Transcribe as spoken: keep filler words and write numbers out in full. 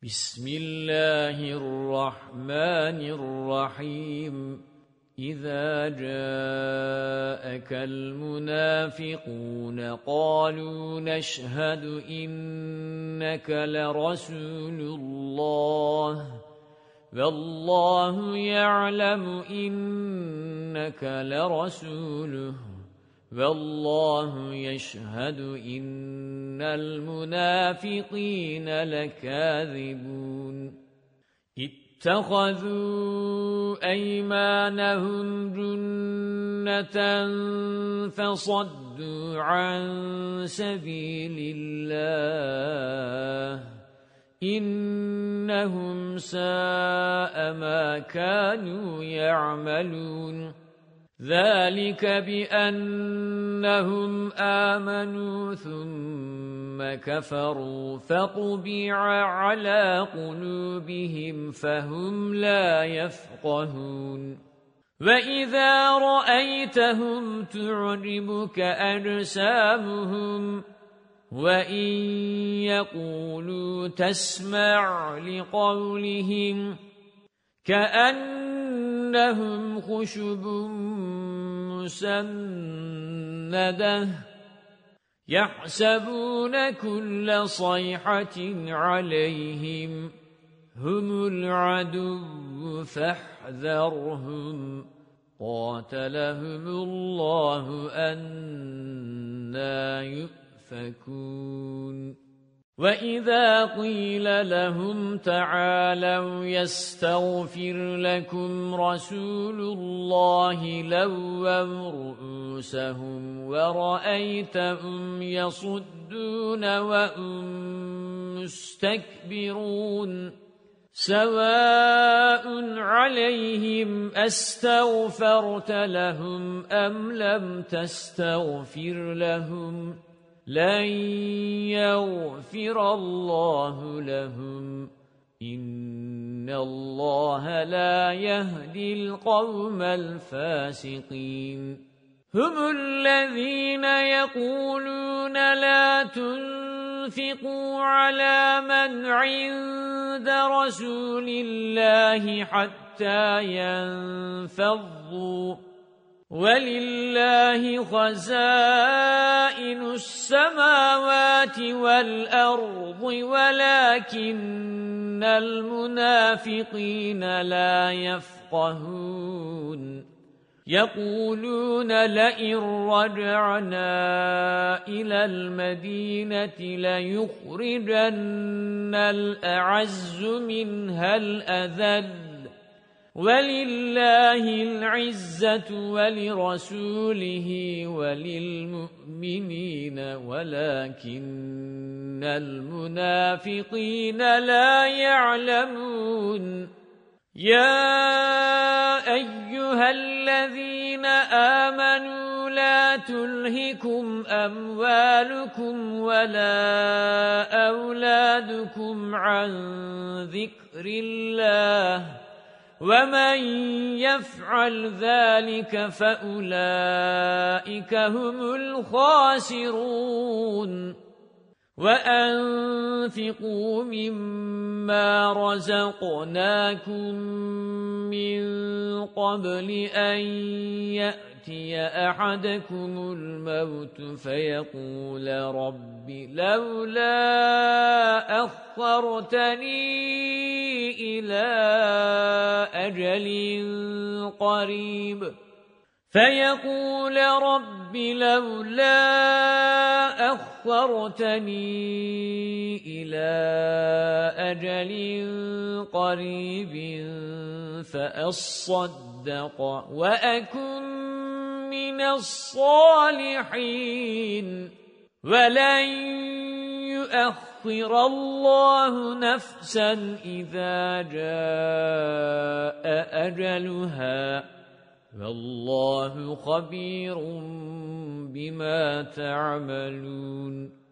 بسم الله الرحمن الرحيم إذا جاءك المنافقون قالوا نشهد إنك لرسول الله والله يعلم إنك لرسوله والله يشهد إن المنافقين لكاذبون اتخذوا أيمانهم جنة فصدوا عن سبيل الله إنهم ساء ما كانوا يعملون ذلك بأنهم آمنوا ثم كفروا فطبع على قلوبهم فهم لا يفقهون وإذا رأيتهم تعجبك أجسامهم وإن يقولوا تسمع لقولهم كأنهم خشب مسندة يحسبون كل صيحة عليهم هم العدو فاحذرهم قاتلهم الله أنى يؤفكون وَإِذَا قِيلَ لَهُمْ تَعَالَوْا يَسْتَغْفِرْ لَكُمْ رَسُولُ اللَّهِ لَوَّوْا رُءُوسَهُمْ وَرَأَيْتَهُمْ يَصُدُّونَ وَهُمْ مُسْتَكْبِرُونَ سَوَاءٌ عَلَيْهِمْ أَسْتَغْفَرْتَ لَهُمْ أَمْ لَمْ تَسْتَغْفِرْ لَهُمْ لَن يَغْفِرَ اللَّهُ لَهُمْ إِنَّ اللَّهَ لَا يَهْدِي الْقَوْمَ الْفَاسِقِينَ هُمُ الَّذِينَ يَقُولُونَ لَا تُنْفِقُوا عَلَى مَنْ عِندَ رَسُولِ اللَّهِ حَتَّى يَنفَضُّوا وَلِلَّهِ خَزَائِنُ السَّمَاوَاتِ وَالْأَرْضِ وَلَكِنَّ الْمُنَافِقِينَ لَا يَفْقَهُونَ يَقُولُونَ لَئِن رَّجَعْنَا إِلَى الْمَدِينَةِ لَيُخْرِجَنَّ الْأَعَزُّ مِنْهَا الْأَذَلَّ وَلِلَّهِ الْعِزَّةُ وَلِرَسُولِهِ وَلِلْمُؤْمِنِينَ وَلَكِنَّ الْمُنَافِقِينَ لَا يَعْلَمُونَ يَا أَيُّهَا الَّذِينَ آمَنُوا لَا تُلْهِكُمْ أَمْوَالُكُمْ وَلَا أَوْلَادُكُمْ عَن ذِكْرِ اللَّهِ وَمَن يَفْعَلْ ذَلِكَ فَأُولَئِكَ هُمُ الْخَاسِرُونَ وَأَنفِقُوا مِمَّا رَزَقْنَاكُم مِّن قَبْلِ أَن يَأْتِيَ أَحَدَكُمُ الْمَوْتُ فَيَقُولَ رَبِّ لَوْلَا أَخَّرْتَنِي إِلَى أَجَلٍ قَرِيبٍ فَيَقُولَ رَبِّ لَوْلَا أَخَّرْتَنِي إِلَى أَجَلٍ قَرِيبٍ فَأَصَّدَّقَ وَأَكُن مِّنَ الصَّالِحِينَ وَلَن يُؤَخِّرَ اللَّهُ نَفْسًا إِذَا جَاءَ أَجَلُهَا وَاللَّهُ خَبِيرٌ بِمَا تَعْمَلُونَ